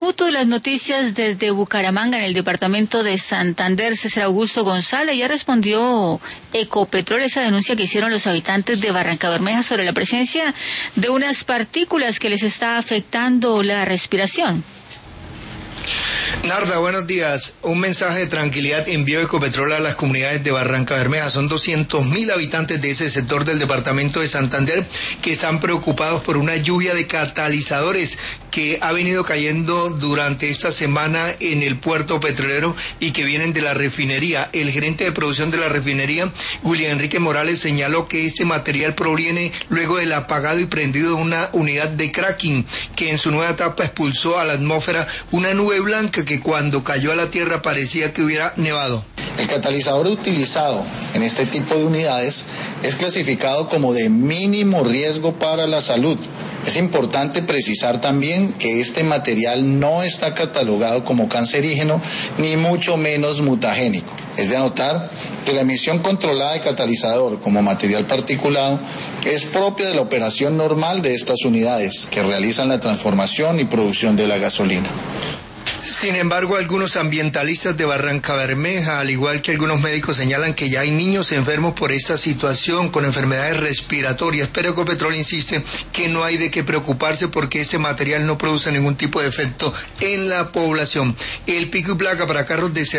De las noticias desde Bucaramanga, en el departamento de Santander. César Augusto González ya respondió Ecopetrol esa denuncia que hicieron los habitantes de Barrancabermeja sobre la presencia de unas partículas que les está afectando la respiración. Narda, buenos días. Un mensaje de tranquilidad envió Ecopetrol a las comunidades de Barrancabermeja. Son 200.000 habitantes de ese sector del departamento de Santander que están preocupados por una lluvia de catalizadores que ha venido cayendo durante esta semana en el puerto petrolero y que vienen de la refinería. El gerente de producción de la refinería, William Enrique Morales, señaló que este material proviene luego del apagado y prendido de una unidad de cracking que en su nueva etapa expulsó a la atmósfera una nube blanca que cuando cayó a la tierra parecía que hubiera nevado. El catalizador utilizado en este tipo de unidades es clasificado como de mínimo riesgo para la salud. Es importante precisar también que este material no está catalogado como cancerígeno ni mucho menos mutagénico. Es de anotar que la emisión controlada de catalizador como material particulado es propia de la operación normal de estas unidades que realizan la transformación y producción de la gasolina. Sin embargo, algunos ambientalistas de Barrancabermeja, al igual que algunos médicos, señalan que ya hay niños enfermos por esta situación, con enfermedades respiratorias, pero Ecopetrol insiste que no hay de qué preocuparse porque ese material no produce ningún tipo de efecto en la población. El pico y placa para carros de